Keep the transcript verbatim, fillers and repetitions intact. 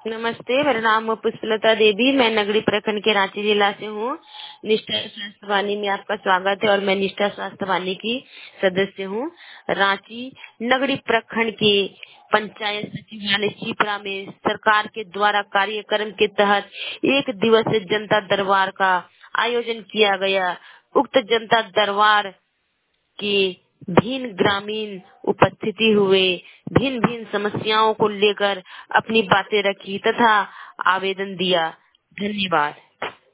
नमस्ते, मेरा नाम पुष्पलता देवी, मैं नगरी प्रखंड के रांची जिला से हूँ। निष्ठा स्वास्थ्य वाणी में आपका स्वागत है और मैं निष्ठा स्वास्थ्य वाणी की सदस्य हूँ। रांची नगरी प्रखंड के पंचायत सचिवालय चिपरा में सरकार के द्वारा कार्यक्रम के तहत एक दिवसीय जनता दरबार का आयोजन किया गया। उक्त जनता दरबार की भिन्न ग्रामीण उपस्थिति हुए, भिन्न भिन्न समस्याओं को लेकर अपनी बातें रखी तथा आवेदन दिया। धन्यवाद।